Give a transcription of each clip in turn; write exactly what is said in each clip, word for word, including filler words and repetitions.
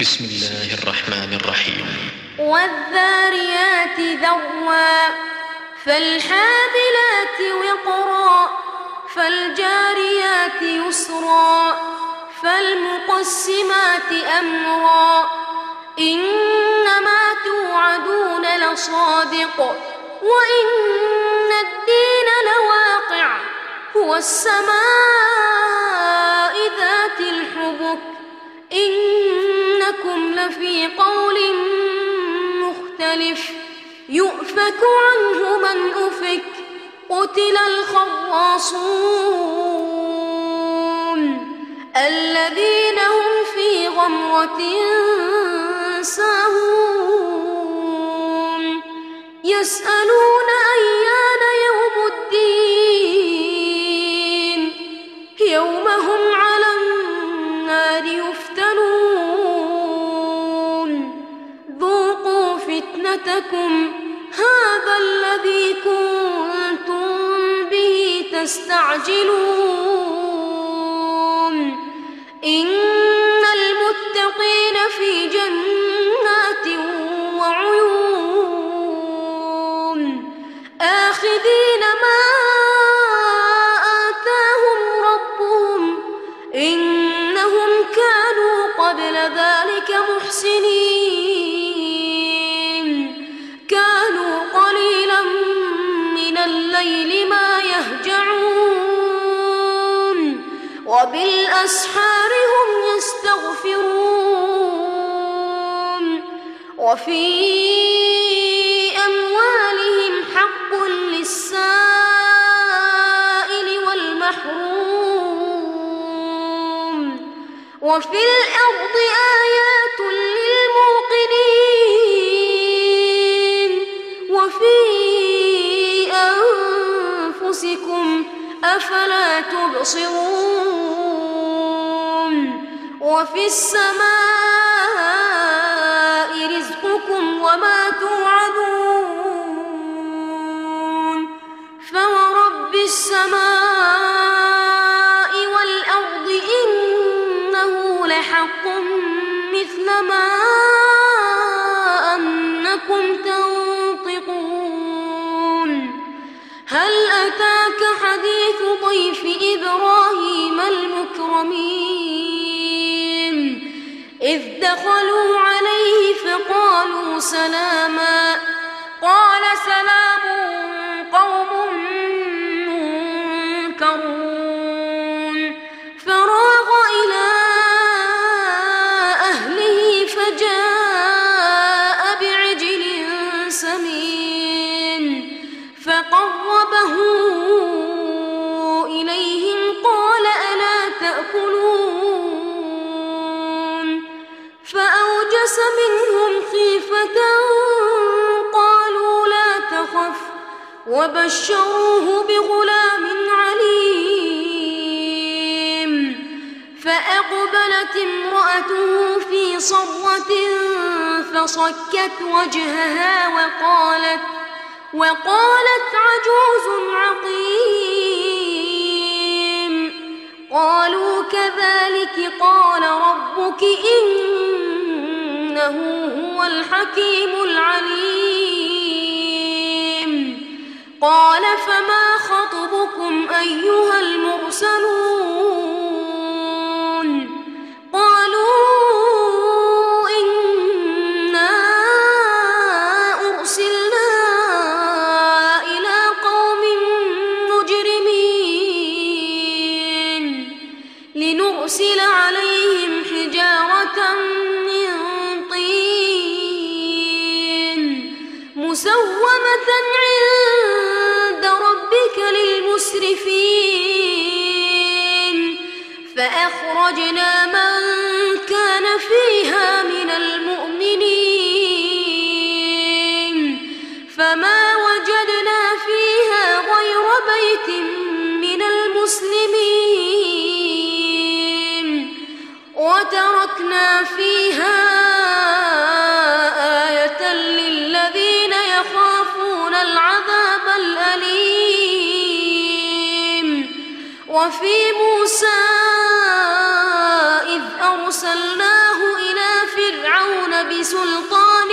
بسم الله الرحمن الرحيم. والذاريات ذروا فالحاملات وقرا فالجاريات يسرا فالمقسمات أمرا إنما توعدون لصادق وإن الدين لواقع هو السماء ذات الحبك إنكم لفي قول مختلف يؤفك عنه من أفك قتل الخراصون الذين هم في غمرة ساهون يسألون أيان يوم الدين يوم هم على النار يفتنون ذوقوا فتنتكم هذا الذي كنتم به تستعجلون إن المتقين في جنات وعيون آخذين ما آتاهم ربهم إنهم كانوا قبل ذلك محسنين كانوا قليلا من الليل ما يهجعون وبالأسحار هم يستغفرون وفي أموالهم حق للسائل والمحروم وفي الأرض آيات للموقنين وفي أنفسكم أفلا تبصرون وفي السماء رزقكم وما توعدون فورب السماء والأرض إنه لحق مثل ما أنكم تنطقون هل أتاك حديث ضيف إبراهيم المكرمين إذ دخلوا عليه فقالوا سلاما قال سلام قوم منكرون فراغ إلى أهله فجاء بعجل سمين فقربه إليهم قال ألا تأكلون فأوجس منهم خيفة قالوا لا تخف وبشروه بغلام عليم فأقبلت امرأته في صرة فصكت وجهها وقالت وقالت عجوز عقيم قالوا كذلك قال ربك إنه هو الحكيم العليم قال فما خطبكم أيها المرسلون قالوا إنا أرسلنا إلى قوم مجرمين لنرسل عليهم حجارة من طين مسومة عند ربك للمسرفين فأخرجنا من كان فيها من المؤمنين فما وجدنا فيها غير بيت من المسلمين وتركنا فيها آية للذين يخافون العذاب الأليم وفي موسى إذ أرسلناه إلى فرعون بسلطان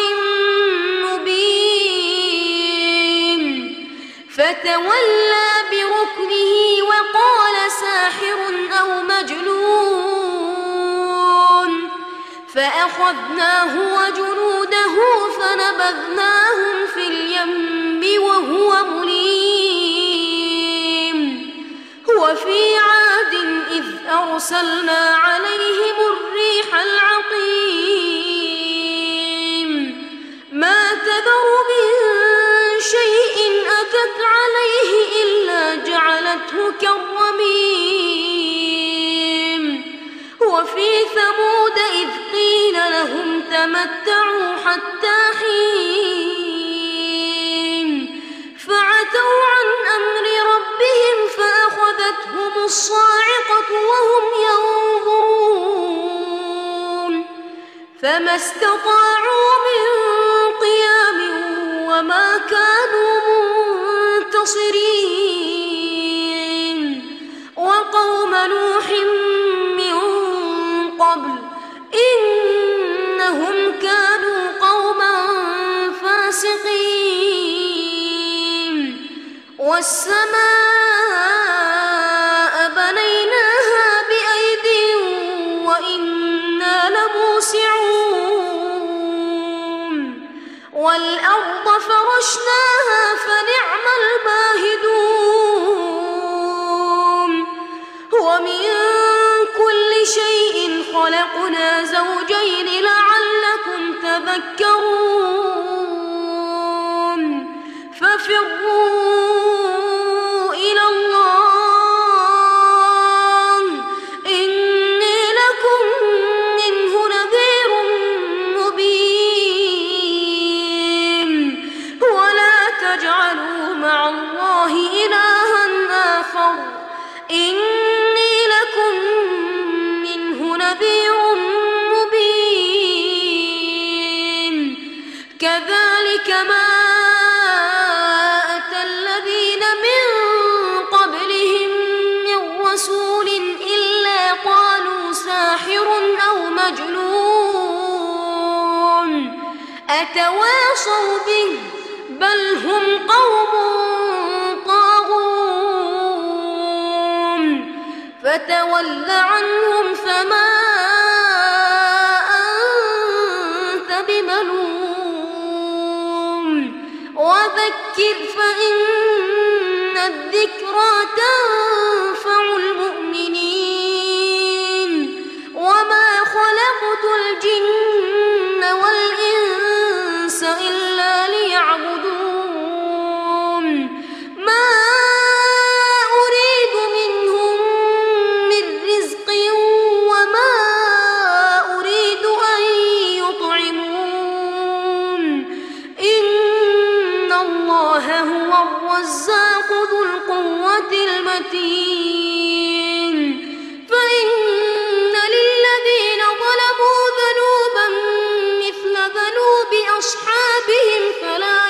مبين فتولى بركنه وقال ساحر أو مجنون فأخذناه وجنوده فنبذناهم في اليم وهو مليم وفي عاد إذ أرسلنا عليهم الريح العقيم ما تذر من شيء أتت عليه إلا جعلته كالرميم وفي ثمود إذ قيل لهم تمتعوا حتى حين فعتوا عن أمر ربهم فأخذتهم الصاعقة وهم ينظرون فما استطاعوا من قيام وما كانوا منتصرين وقوم نوح من قبل إنهم كانوا قوما فاسقين والسماء بنيناها بأيد وإنا لموسعون والأرض فرشناها فنعم الماهدون ومن كل شيء خلقنا زوجين لعلكم تذكرون ففروا إلى الله إني لكم منه نذير مبين ولا تجعلوا مع الله إلها آخر إني لكم منه نذير مبين كذلك ما أتى الذين من قبلهم من رسول إلا قالوا ساحر أو مجنون أتواصوا به بل هم قوم طاغون فتول عنهم فما أنت بملوم وذكر فإن الذكرى تنفع المؤمنين وما خلقت الجن والإنس إلا ليعبدون ما أريد منهم من رزق وما أريد أن يطعمون إن الله هو الرزاق ذو القوة المتين فإن للذين ظلموا ذنوبا مثل ذنوب أصحابهم فلا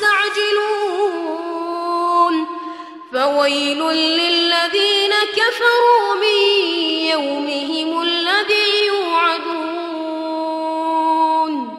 يستعجلون فويل للذين كفروا من يوم